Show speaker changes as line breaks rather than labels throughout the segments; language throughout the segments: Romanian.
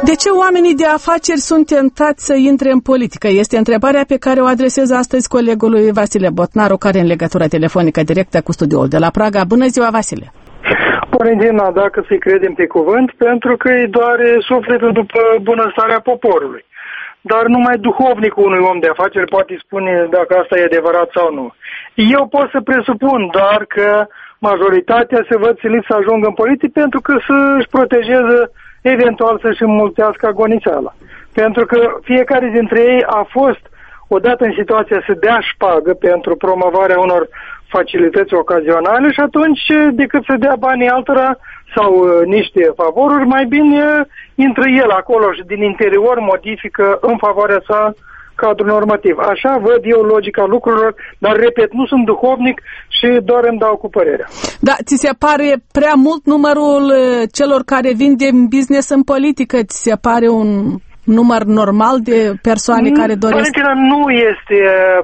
De ce oamenii de afaceri sunt tentați să intre în politică? Este întrebarea pe care o adresez astăzi colegului Vasile Botnaru, care în legătură telefonică directă cu studioul de la Praga. Bună ziua, Vasile!
Părintina, dacă să-i credem pe cuvânt, pentru că îi doare sufletul după bunăstarea poporului. Dar numai duhovnicul unui om de afaceri poate spune dacă asta e adevărat sau nu. Eu pot să presupun doar că majoritatea se văd siliți să ajungă în politică pentru că să-și protejeze, eventual să-și înmulțească agonițeala. Pentru că fiecare dintre ei a fost odată în situația să dea șpagă pentru promovarea unor facilități ocazionale și atunci, decât să dea banii altora sau niște favoruri, mai bine intră el acolo și din interior modifică în favoarea sa cadrul normativ. Așa văd eu logica lucrurilor, dar, repet, nu sunt duhovnic și doar îmi dau cu părerea.
Da, ți se pare prea mult numărul celor care vin de business în politică? Ți se pare un număr normal de persoane care doresc?
Nu este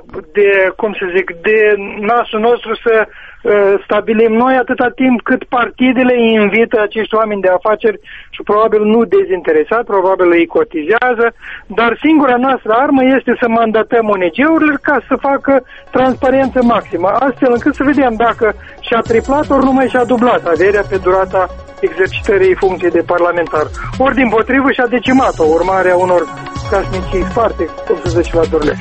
de nasul nostru să stabilim noi atâta timp cât partidele invită acești oameni de afaceri și probabil nu dezinteresat, probabil îi cotizează, dar singura noastră armă este să mandatăm ONG-urile ca să facă transparență maximă, astfel încât să vedem dacă și-a triplat ori numai și-a dublat averea pe durata exercitării funcției de parlamentar. Ori dimpotrivă și-a decimat-o, urmarea unor casnicii sparte, cum se zice la Dorlești.